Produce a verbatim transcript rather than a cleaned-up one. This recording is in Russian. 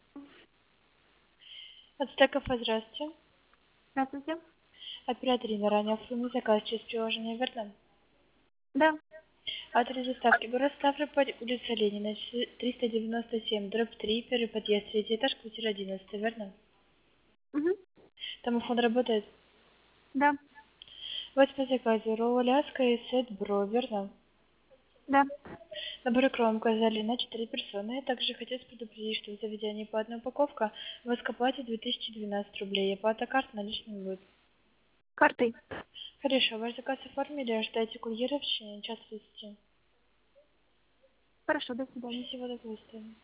От Стекофа, здравствуйте. Здравствуйте. Оператор Инна, ранее оформлен заказ через приложение, верно? Да, Адрес доставки: город Ставрополь, улица Ленина, с- триста девяносто семь, дробь три, первый подъезд, третий этаж, квартира одиннадцать, верно? мгм, Домофон работает. да, Вот по заказу ролл Аляска и сет Бро, верно? да. Набор икром заказали на четыре персоны. Также хотелось предупредить, что в заведении по одной упаковка вы оплатите две тысячи двенадцать рублей. Оплата карт наличными будет. Картой. Хорошо, ваш заказ оформили, ожидайте курьера в течение час тридцати. Хорошо, до свидания. Всего доброго.